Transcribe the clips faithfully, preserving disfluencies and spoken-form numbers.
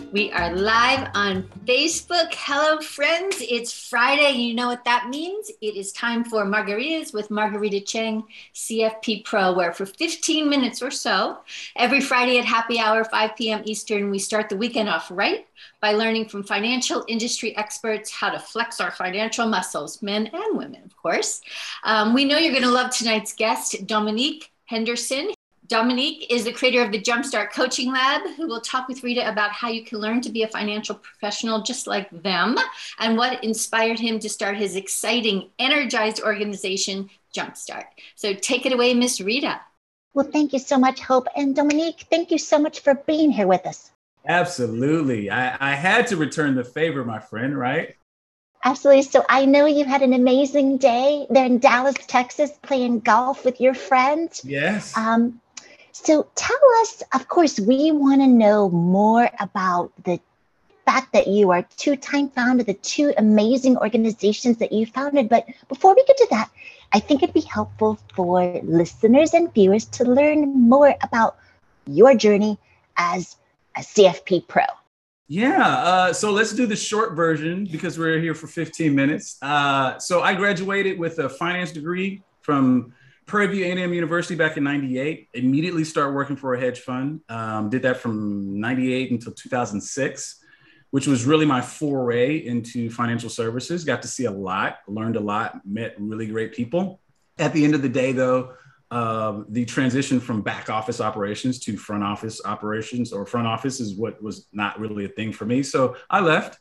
We are live on Facebook. Hello, friends. It's Friday. You know what that means. It is time for Margaritas with Margarita Cheng, C F P Pro, where for fifteen minutes or so, every Friday at happy hour, five p.m. Eastern, we start the weekend off right by learning from financial industry experts how to flex our financial muscles, men and women, of course. Um, we know you're going to love tonight's guest, Dominique Henderson. Dominique is the creator of the Jumpstart Coaching Lab, who will talk with Rita about how you can learn to be a financial professional just like them and what inspired him to start his exciting, energized organization, Jumpstart. So take it away, Miss Rita. Well, thank you so much, Hope. And Dominique, thank you so much for being here with us. Absolutely. I, I had to return the favor, my friend, right? Absolutely. So I know you had an amazing day there in Dallas, Texas, playing golf with your friends. Yes. Um, So tell us, of course, we want to know more about the fact that you are two-time founder of the two amazing organizations that you founded. But before we get to that, I think it'd be helpful for listeners and viewers to learn more about your journey as a C F P Pro. Yeah, uh, so let's do the short version because we're here for fifteen minutes. Uh, so I graduated with a finance degree from Prairie View A and M University back in ninety-eight, immediately started working for a hedge fund. Um, did that from ninety-eight until two thousand six, which was really my foray into financial services. Got to see a lot, learned a lot, met really great people. At the end of the day, though, uh, the transition from back office operations to front office operations or front office is what was not really a thing for me. So I left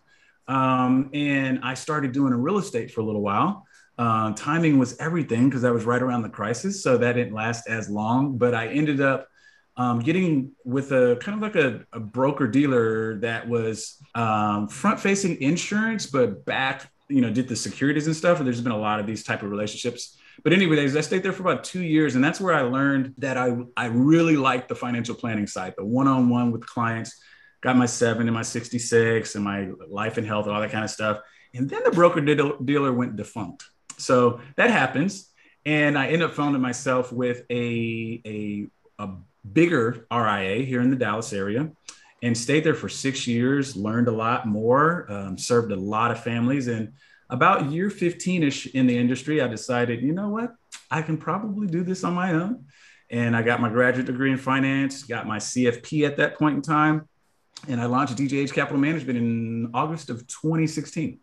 um, and I started doing real estate for a little while. Uh, timing was everything because I was right around the crisis. So that didn't last as long, but I ended up um, getting with a kind of like a, a broker dealer that was um, front facing insurance, but back, you know, did the securities and stuff. And there's been a lot of these type of relationships. But anyways, I stayed there for about two years. And that's where I learned that I, I really liked the financial planning side, the one-on-one with clients, got my seven and my sixty-six and my life and health and all that kind of stuff. And then the broker dealer went defunct. So that happens. And I ended up finding myself with a, a, a bigger R I A here in the Dallas area and stayed there for six years, learned a lot more, um, served a lot of families. And about year fifteen-ish in the industry, I decided, you know what, I can probably do this on my own. And I got my graduate degree in finance, got my C F P at that point in time. And I launched D J H Capital Management in August of twenty sixteen.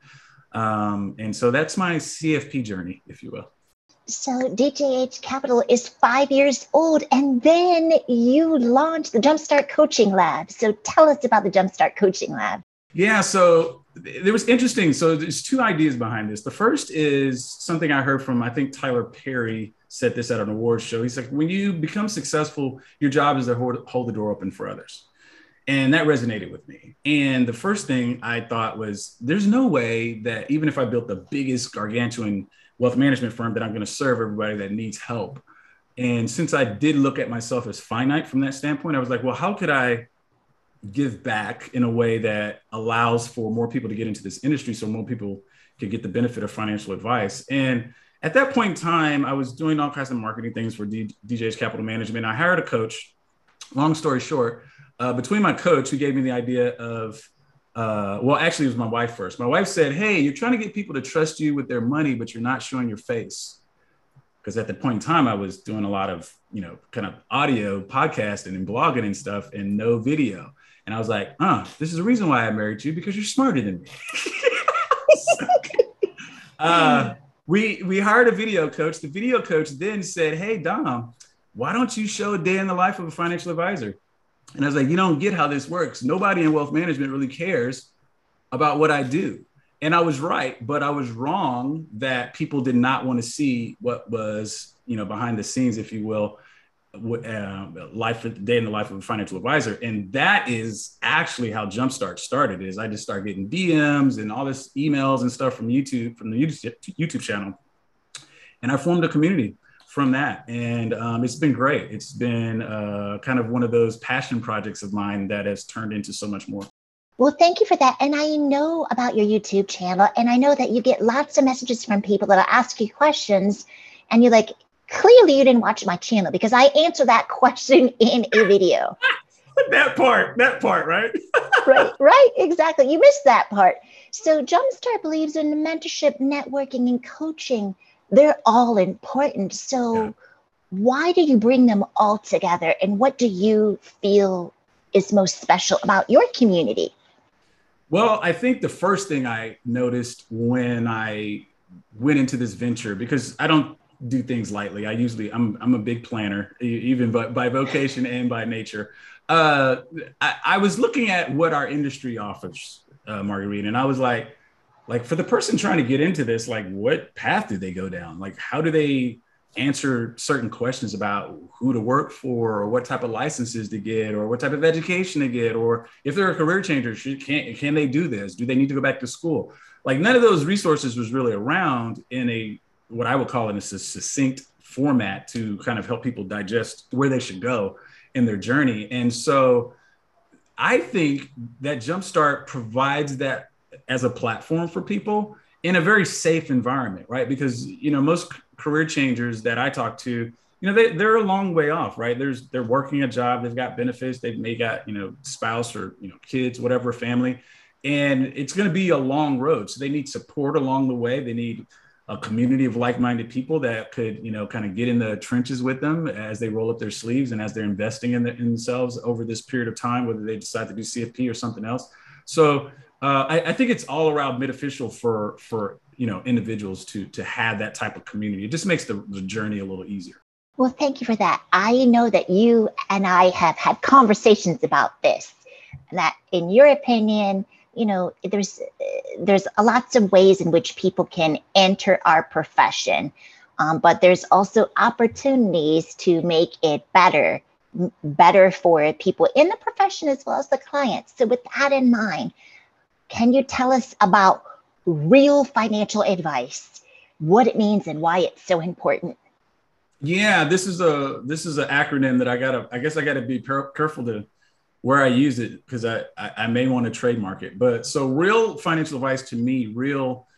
Um, and so that's my C F P journey, if you will. So D J H Capital is five years old, and then you launched the Jumpstart Coaching Lab. So tell us about the Jumpstart Coaching Lab. Yeah, so it was interesting. So there's two ideas behind this. The first is something I heard from, I think Tyler Perry said this at an awards show. He's like, when you become successful, your job is to hold, hold the door open for others. And that resonated with me. And the first thing I thought was, there's no way that even if I built the biggest gargantuan wealth management firm, that I'm going to serve everybody that needs help. And since I did look at myself as finite from that standpoint, I was like, well, how could I give back in a way that allows for more people to get into this industry so more people could get the benefit of financial advice? And at that point in time, I was doing all kinds of marketing things for D- DJH Capital Management. I hired a coach. Long story short, Uh, between my coach, who gave me the idea of, uh, well, actually, it was my wife first. My wife said, hey, you're trying to get people to trust you with their money, but you're not showing your face. Because at the point in time, I was doing a lot of, you know, kind of audio podcasting and blogging and stuff and no video. And I was like, uh, this is the reason why I married you, because you're smarter than me. uh, we, we hired a video coach. The video coach then said, hey, Dom, why don't you show a day in the life of a financial advisor? And I was like, you don't get how this works. Nobody in wealth management really cares about what I do. And I was right, but I was wrong that people did not want to see what was, you know, behind the scenes, if you will, uh, life, day in the life of a financial advisor. And that is actually how Jumpstart started. Is I just started getting D Ms and all this emails and stuff from YouTube, from the YouTube channel. And I formed a community from that. And um, it's been great. It's been uh, kind of one of those passion projects of mine that has turned into so much more. Well, thank you for that. And I know about your YouTube channel, and I know that you get lots of messages from people that ask you questions, and you're like, clearly you didn't watch my channel because I answer that question in a video. that part, that part, right? Right, right, exactly. You missed that part. So Jumpstart believes in mentorship, networking, and coaching. They're all important. So yeah. Why do you bring them all together? And what do you feel is most special about your community? Well, I think the first thing I noticed when I went into this venture, because I don't do things lightly. I usually, I'm I'm a big planner, even by, by vocation and by nature. Uh, I, I was looking at what our industry offers, uh, Marguerite, and I was like, like for the person trying to get into this, like what path do they go down? Like, how do they answer certain questions about who to work for, or what type of licenses to get, or what type of education to get, or if they're a career changer, should, can, can they do this? Do they need to go back to school? Like none of those resources was really around in a, what I would call in a succinct format to kind of help people digest where they should go in their journey. And so I think that Jumpstart provides that as a platform for people in a very safe environment, right? Because, you know, most career changers that I talk to, you know, they, they're a long way off, right? There's, they're working a job, they've got benefits, they've may got, you know, spouse or, you know, kids, whatever, family, and it's going to be a long road. So they need support along the way. They need a community of like-minded people that could, you know, kind of get in the trenches with them as they roll up their sleeves and as they're investing in, the, in themselves over this period of time, whether they decide to do C F P or something else. So uh, I, I think it's all around beneficial for, for, you know, individuals to, to have that type of community. It just makes the, the journey a little easier. Well, thank you for that. I know that you and I have had conversations about this, that in your opinion, you know, there's there's lots of ways in which people can enter our profession, um, but there's also opportunities to make it better, better for people in the profession as well as the clients. So with that in mind, can you tell us about real financial advice, what it means and why it's so important? Yeah, this is a this is an acronym that I gotta, I guess I gotta be per- careful to where I use it, because I, I, I may want to trademark it. But so real financial advice to me, real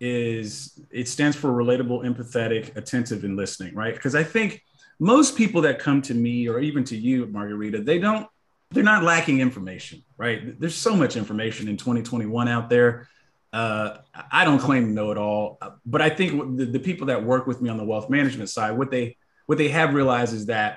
is, it stands for relatable, empathetic, attentive, and listening, right? Because I think most people that come to me or even to you, Margarita, they don't, they're not lacking information, right? There's so much information in twenty twenty-one out there. Uh, I don't claim to know it all, but I think the, the people that work with me on the wealth management side, what they, what they have realized is that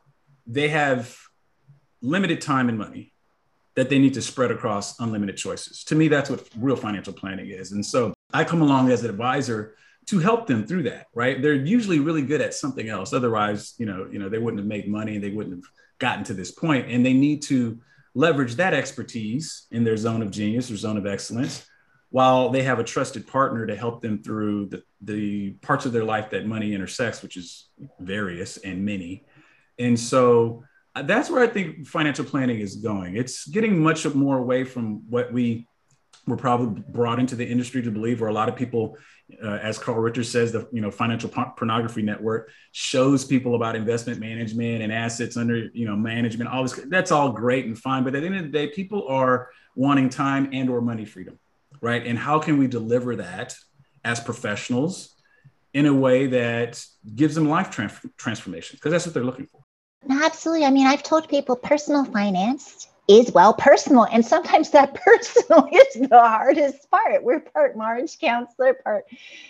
they have limited time and money that they need to spread across unlimited choices. To me, that's what real financial planning is. And so I come along as an advisor to help them through that, right? They're usually really good at something else. Otherwise, you know, you know, they wouldn't have made money and they wouldn't have gotten to this point. And they need to leverage that expertise in their zone of genius or zone of excellence, while they have a trusted partner to help them through the, the parts of their life that money intersects, which is various and many. And so that's where I think financial planning is going. It's getting much more away from what we were probably brought into the industry to believe, where a lot of people, uh, as Carl Richards says, the you know financial pornography network shows people about investment management and assets under you know management. All this, that's all great and fine, but at the end of the day, people are wanting time and or money freedom, right? And how can we deliver that as professionals in a way that gives them life trans- transformation? Because that's what they're looking for. Absolutely. I mean, I've told people personal finance is, well, personal. And sometimes that personal is the hardest part. We're part marriage counselor, part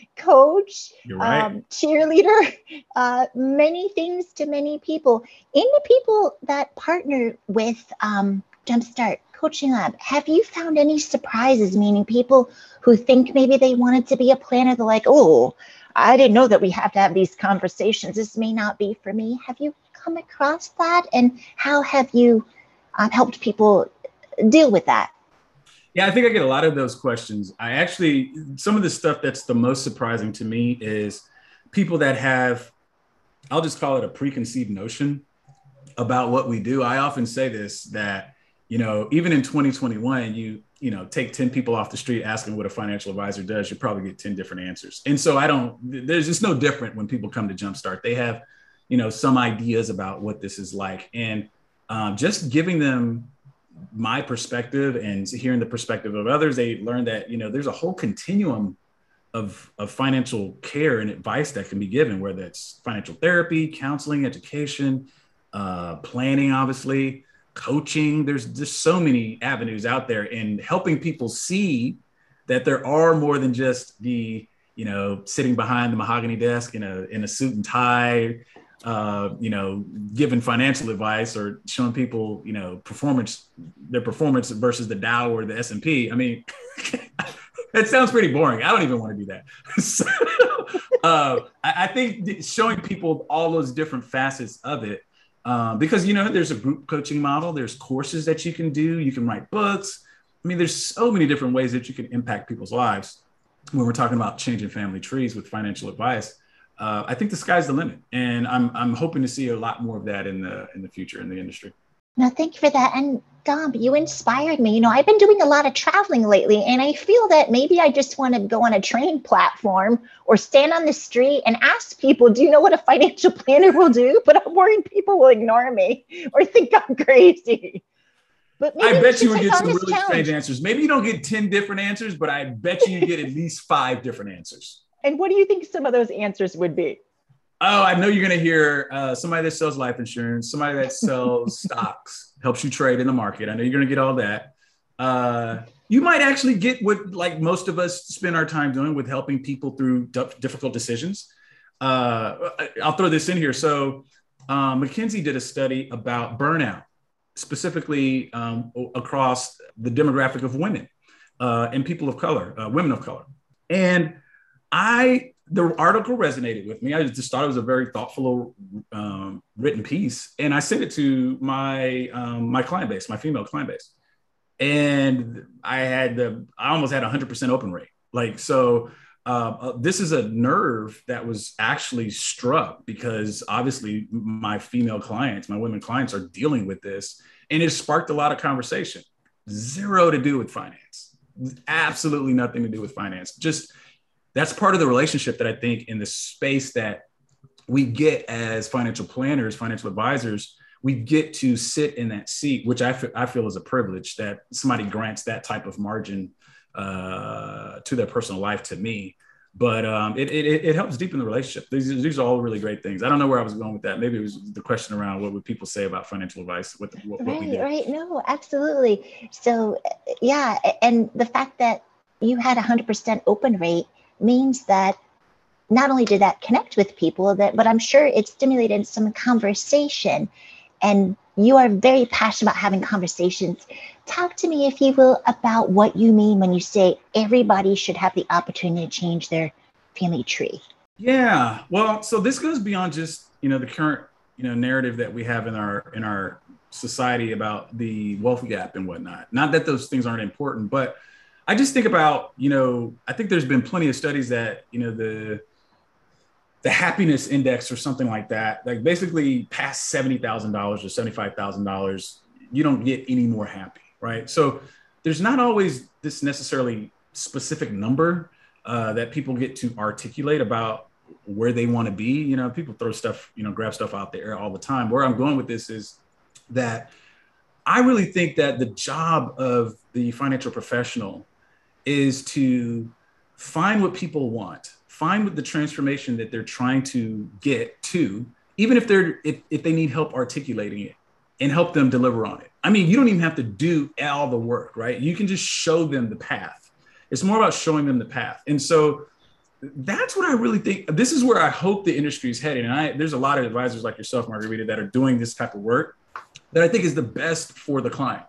coach, You're right. um, cheerleader, uh, many things to many people. In the people that partner with um, Jumpstart Coaching Lab, have you found any surprises, meaning people who think maybe they wanted to be a planner, they're like, oh, I didn't know that we have to have these conversations. This may not be for me. Have you come across that? And how have you uh, helped people deal with that? Yeah, I think I get a lot of those questions. I actually, some of the stuff that's the most surprising to me is people that have, I'll just call it a preconceived notion about what we do. I often say this, that, you know, even in twenty twenty-one, you, you know, take ten people off the street asking what a financial advisor does, you probably get ten different answers. And so I don't, there's just no different when people come to Jumpstart. They have, you know, some ideas about what this is like. And um, just giving them my perspective and hearing the perspective of others, they learn that, you know, there's a whole continuum of, of financial care and advice that can be given, whether it's financial therapy, counseling, education, uh, planning, obviously, coaching. There's just so many avenues out there, and helping people see that there are more than just the, you know, sitting behind the mahogany desk in a in a suit and tie, uh, you know, giving financial advice or showing people, you know, performance, their performance versus the Dow or the S and P. I mean, it sounds pretty boring. I don't even want to do that. So, uh, I, I think showing people all those different facets of it, uh, because, you know, there's a group coaching model, there's courses that you can do, you can write books. I mean, there's so many different ways that you can impact people's lives when we're talking about changing family trees with financial advice. Uh, I think the sky's the limit, and I'm I'm hoping to see a lot more of that in the in the future in the industry. No, thank you for that. And Dom, you inspired me. You know, I've been doing a lot of traveling lately, and I feel that maybe I just want to go on a train platform or stand on the street and ask people, do you know what a financial planner will do? But I'm worried people will ignore me or think I'm crazy. But I bet you would get some really strange answers. Maybe you don't get ten different answers, but I bet you you get at least five different answers. And what do you think some of those answers would be? Oh, I know you're going to hear uh, somebody that sells life insurance, somebody that sells stocks, helps you trade in the market. I know you're going to get all that. Uh, you might actually get what, like most of us spend our time doing, with helping people through d- difficult decisions. Uh, I'll throw this in here. So uh, McKinsey did a study about burnout, specifically um, across the demographic of women uh, and people of color, uh, women of color. And I, the article resonated with me. I just thought it was a very thoughtful, um, written piece. And I sent it to my, um, my client base, my female client base. And I had the, I almost had a hundred percent open rate. Like, so uh, this is a nerve that was actually struck, because obviously my female clients, my women clients are dealing with this, and it sparked a lot of conversation. Zero to do with finance, absolutely nothing to do with finance. Just, that's part of the relationship that I think in the space that we get as financial planners, financial advisors, we get to sit in that seat, which I, f- I feel is a privilege, that somebody grants that type of margin uh, to their personal life to me. But um, it, it, it helps deepen the relationship. These, these are all really great things. I don't know where I was going with that. Maybe it was the question around what would people say about financial advice? What, what, what right, right. No, absolutely. So, yeah. And the fact that you had a hundred percent open rate means that not only did that connect with people, that, but I'm sure it stimulated some conversation. And you are very passionate about having conversations. Talk to me, if you will, about what you mean when you say everybody should have the opportunity to change their family tree. Yeah, well, so this goes beyond just, you know, the current, you know, narrative that we have in our in our society about the wealth gap and whatnot. Not that those things aren't important, but I just think about, you know, I think there's been plenty of studies that, you know, the the happiness index or something like that, like basically past seventy thousand dollars or seventy-five thousand dollars, you don't get any more happy, right? So there's not always this necessarily specific number uh, that people get to articulate about where they want to be. You know, people throw stuff, you know, grab stuff out there all the time. Where I'm going with this is that I really think that the job of the financial professional is to find what people want, find what the transformation that they're trying to get to, even if they're if, if they need help articulating it, and help them deliver on it. I mean, you don't even have to do all the work, right? You can just show them the path. It's more about showing them the path. And so that's what I really think. This is where I hope the industry is heading. And I, there's a lot of advisors like yourself, Margarita, that are doing this type of work that I think is the best for the client.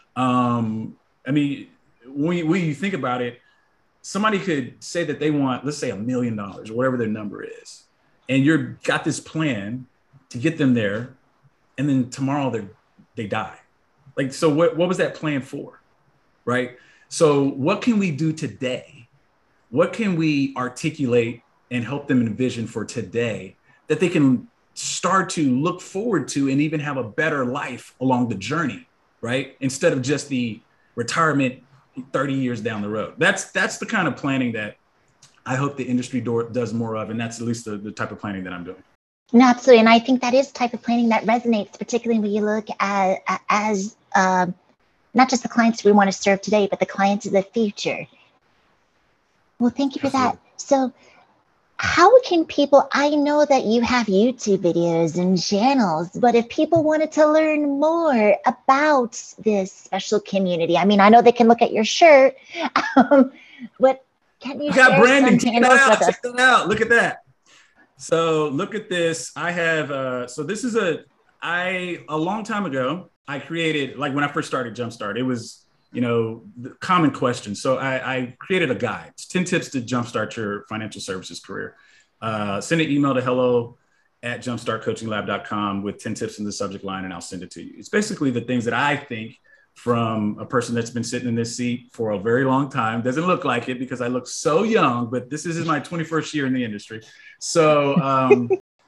Um, I mean, when you, when you think about it, somebody could say that they want, let's say, a million dollars or whatever their number is, and you're got this plan to get them there, and then tomorrow they they die. Like, so what, what was that plan for, right? So what can we do today? What can we articulate and help them envision for today that they can start to look forward to and even have a better life along the journey, right? Instead of just the retirement thirty years down the road. That's that's the kind of planning that I hope the industry do, does more of. And that's at least the, the type of planning that I'm doing. No, absolutely. And I think that is the type of planning that resonates, particularly when you look at as um, not just the clients we want to serve today, but the clients of the future. Well, thank you for Absolutely. that. So how can people, I know that you have YouTube videos and channels, but if people wanted to learn more about this special community, I mean, I know they can look at your shirt, um, but can you I got share branding. some Check that handles out. with us? Check that out. Look at that. So look at this. I have, uh, so this is a, I, a long time ago, I created, like when I first started Jumpstart, it was, you know, the common question. So I, I created a guide. It's ten tips to jumpstart your financial services career. Uh, send an email to hello at jumpstart coaching lab dot com with ten tips in the subject line, and I'll send it to you. It's basically the things that I think from a person that's been sitting in this seat for a very long time. Doesn't look like it because I look so young, but this is my twenty-first year in the industry. So um,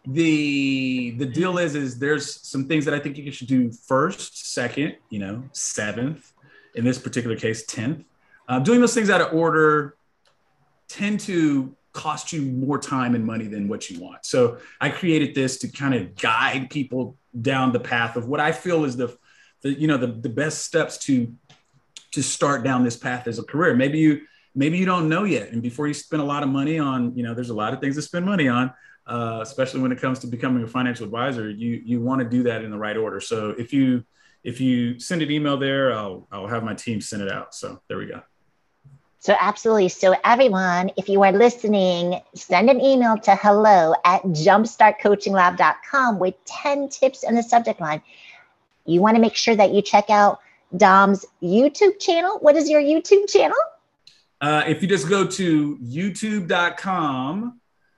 the the deal is, is there's some things that I think you should do first, second, you know, seventh, in this particular case, tenth. Uh, doing those things out of order tend to cost you more time and money than what you want. So I created this to kind of guide people down the path of what I feel is the, the you know, the, the best steps to, to start down this path as a career. Maybe you, maybe you don't know yet. And before you spend a lot of money on, you know, there's a lot of things to spend money on, uh, especially when it comes to becoming a financial advisor, you, you want to do that in the right order. So if you, if you send an email there, I'll, I'll have my team send it out. So there we go. So absolutely. So everyone, if you are listening, send an email to hello at jumpstart coaching lab dot com with ten tips in the subject line. You want to make sure that you check out Dom's YouTube channel. What is your YouTube channel? Uh, if you just go to youtube dot com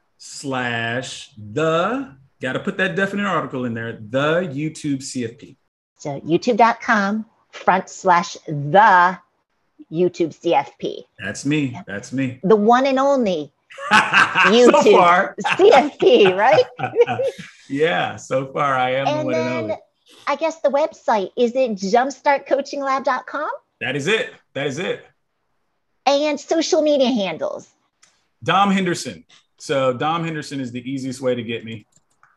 slash the, got to put that definite article in there, the YouTube C F P. So youtube dot com front slash the YouTube C F P. That's me. That's me. The one and only YouTube so far. C F P, right? Yeah, so far I am and the one then, and only. I guess the website, is it jumpstart coaching lab dot com? That is it. That is it. And social media handles. Dom Henderson. So Dom Henderson is the easiest way to get me.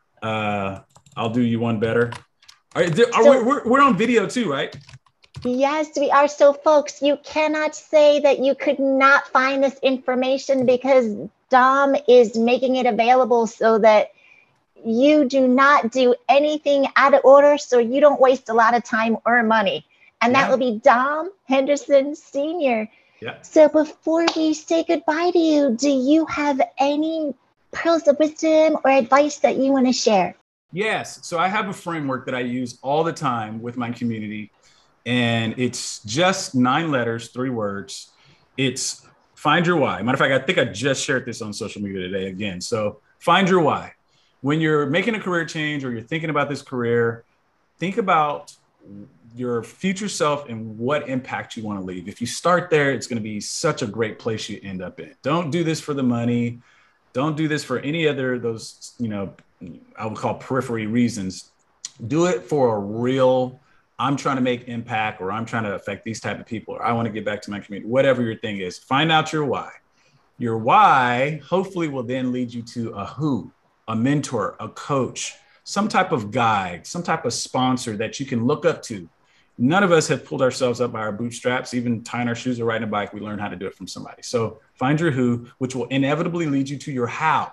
Uh, I'll do you one better. Are, are so, we're, we're on video too, right? Yes, we are. So folks, you cannot say that you could not find this information because Dom is making it available so that you do not do anything out of order, so you don't waste a lot of time or money. And yeah. That will be Dom Henderson Senior Yeah. So before we say goodbye to you, do you have any pearls of wisdom or advice that you want to share? Yes. So I have a framework that I use all the time with my community. And it's just nine letters, three words. It's find your why. Matter of fact, I think I just shared this on social media today again. So find your why. When you're making a career change or you're thinking about this career, think about your future self and what impact you want to leave. If you start there, it's going to be such a great place you end up in. Don't do this for the money. Don't do this for any other those, you know, I would call periphery reasons. Do it for a real, I'm trying to make impact, or I'm trying to affect these type of people, or I want to get back to my community, whatever your thing is. Find out your why. Your why hopefully will then lead you to a who, a mentor, a coach, some type of guide, some type of sponsor that you can look up to. None of us have pulled ourselves up by our bootstraps, even tying our shoes or riding a bike. We learn how to do it from somebody. So find your who, which will inevitably lead you to your how.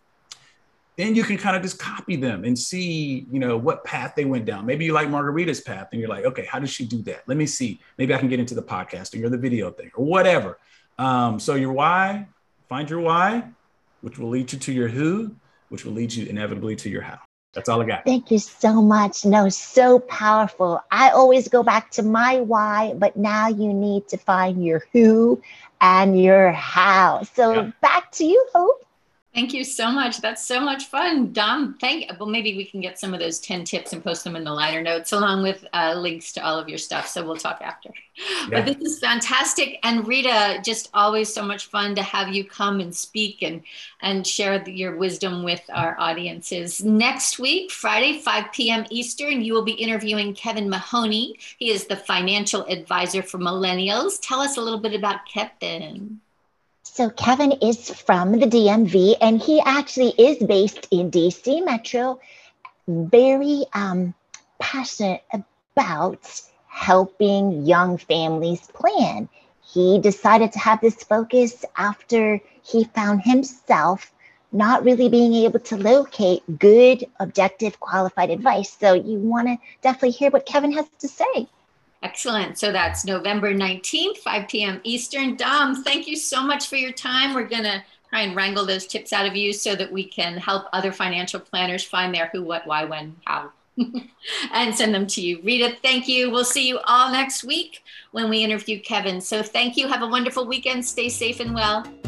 Then you can kind of just copy them and see, you know, what path they went down. Maybe you like Margarita's path and you're like, okay, how does she do that? Let me see. Maybe I can get into the podcasting or the video thing or whatever. Um, so your why, find your why, which will lead you to your who, which will lead you inevitably to your how. That's all I got. Thank you so much. No, so powerful. I always go back to my why, but now you need to find your who and your how. So yeah. Back to you, Hope. Thank you so much. That's so much fun. Dom, thank well, maybe we can get some of those ten tips and post them in the liner notes along with uh, links to all of your stuff. So we'll talk after. Yeah. But this is fantastic. And Rita, just always so much fun to have you come and speak and, and share the, your wisdom with our audiences. Next week, Friday, five p.m. Eastern, you will be interviewing Kevin Mahoney. He is the financial advisor for millennials. Tell us a little bit about Kevin. So Kevin is from the D M V, and he actually is based in D C Metro, very um, passionate about helping young families plan. He decided to have this focus after he found himself not really being able to locate good, objective, qualified advice. So you want to definitely hear what Kevin has to say. Excellent. So that's November nineteenth, five p.m. Eastern. Dom, thank you so much for your time. We're going to try and wrangle those tips out of you so that we can help other financial planners find their who, what, why, when, how, and send them to you. Rita, thank you. We'll see you all next week when we interview Kevin. So thank you. Have a wonderful weekend. Stay safe and well.